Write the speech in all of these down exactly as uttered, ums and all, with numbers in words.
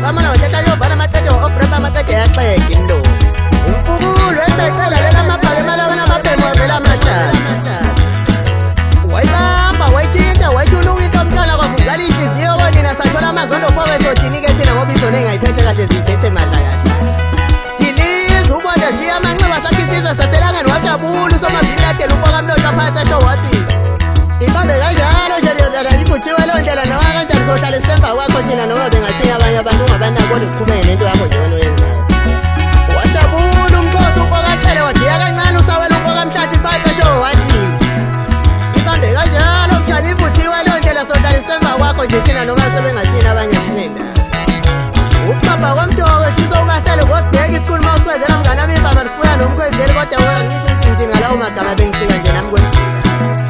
Bamana watata yo bana matete o ofreba matete ya xeke ndo. Umfukulo ebecela lela maphake malabana baphemwa vela matata. Wayibamba wayithinta wayithulunga into mntwana kwavukala inhliziyo konina sathola amazondo phoke sothini ke thina ngoba izona engayiphethe kahle ziphethe madla kahle. Yiliza ubona nje amanxiwa sakhisiza saselangani wajabula somabili ladela ufoka mlotha phasi asho wathi ibambe kanjalo nje lendlela iphuthiwe lo ndlela nawa kanjani sohlala isemva kwakho thina noma bengathinya abanye abantu ungabanako kodwa uqhubeke nento yakho nje wena oyenzayo. Wajabula umkhosi ufoka cele wadiya kancane usawela ufoka mhlathi phansi asho wathi ibambe kanjalo mthani iphuthiwe lo ndlela sohlala isemva kwakho nje thina noma sebengathina abanye sinenda. Ubaba kwamntoko kushisa ukasele ngosibheka isikulu mawuqwezela mngane wami ibaba msibuya nomkhwezeli kodwa wena ngisho ukuthi ngalawo magama bengisika nje nami kwemjina.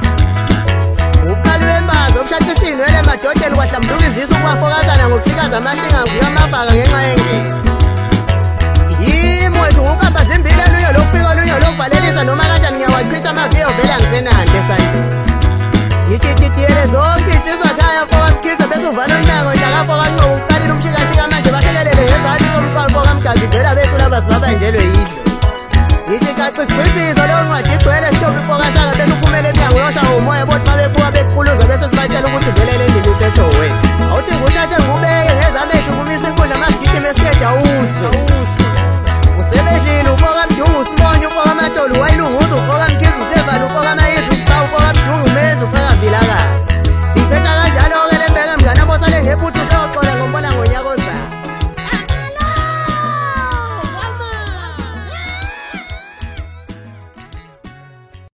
Uqali wembazo ukushatha isinwele emadodeni kwahlambuluka izisu kwafokazana ngokusikaza amashinga nguye amabhaka ngenxa yengene. Yimi wethu ngukamba zimbili olunye lokufika olunye lokuvalelisa noma kanjani ngiyawachitha amaviyo vele angisenande esandleni. Ngithi titiyele zonke insizwa khaya foka mkhize bese uvala umnyango ndakafoka ncobo uqalile umshikashika manje bahlelele ngezansi somqalo foka mgazi vela bethu laba sibabanjelwe yidlo. Ngithi kaci sibhibizo leyo ncwadi igcwele sithobe ifoka shaka bese uphumele emnyango uyoshawa umoya bodwa babebuka bequluza bese sibatshela ukuthi vele le ndima uphethe wena. Awuthi nguthathe ngubeke ngezamehlo kumisa inkundla masigijime sikeja uswe.